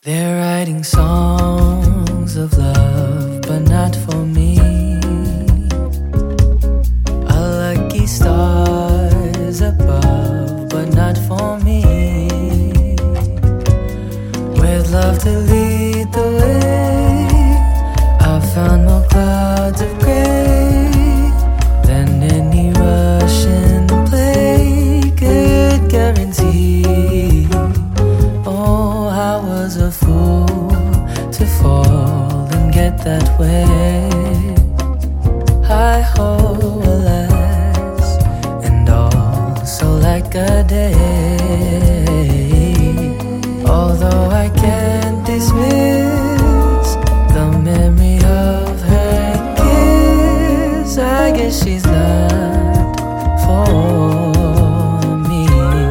They're writing songs of love, but not for me. A lucky stars above, but not for me. With love to lead the way, I found more clouds of gray than any Russian play could guarantee. Oh, I was a fool to fall and get that way. I hope, alas, and also like a day. Although I can't dismiss the memory of her kiss, I guess she's not for me.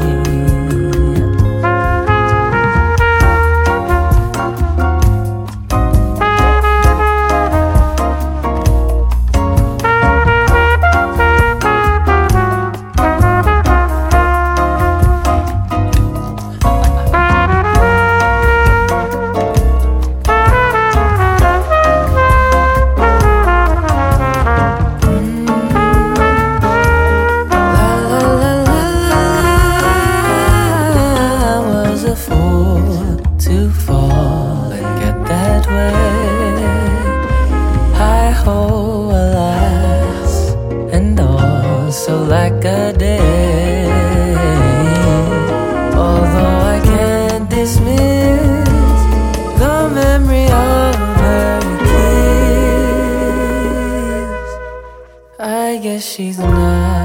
To fall and get that way. I hope, alas, and also like a day. Although I can't dismiss the memory of her kiss, I guess she's not